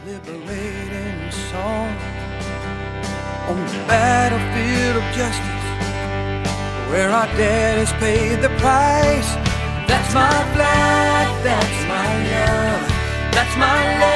liberating song on the battlefield of justice, where our daddies paid the price. That's my flag, that's my love, that's my love.